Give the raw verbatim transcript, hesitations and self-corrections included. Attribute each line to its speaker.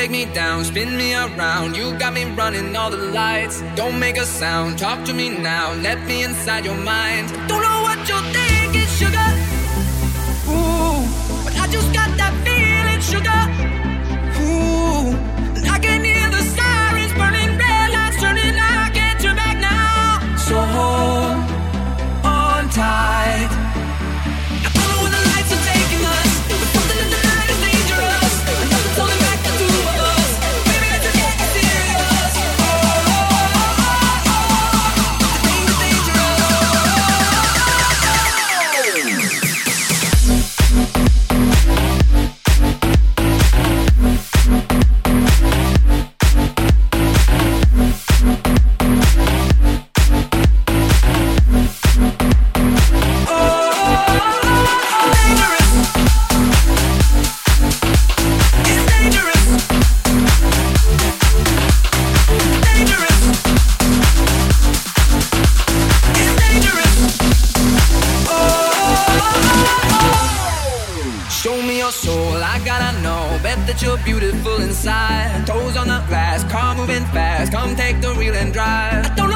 Speaker 1: take me down, spin me around. You got me running all the lights. Don't make a sound, talk to me now. Let me inside your mind. Don't know what you're thinking, sugar. Ooh, but I just got that feeling, sugar. Ooh, and I can hear the sirens burning, red lights turning. I can't turn back now. So hold on tight. I don't know where the lights are taking us, but something in the night is dangerous. And nothing's holding back the two of us. Baby, let's just get serious. Oh, oh, oh, oh, oh. The things are dangerous. You're beautiful inside. Toes on the glass, car moving fast. Come take the wheel and drive. I don't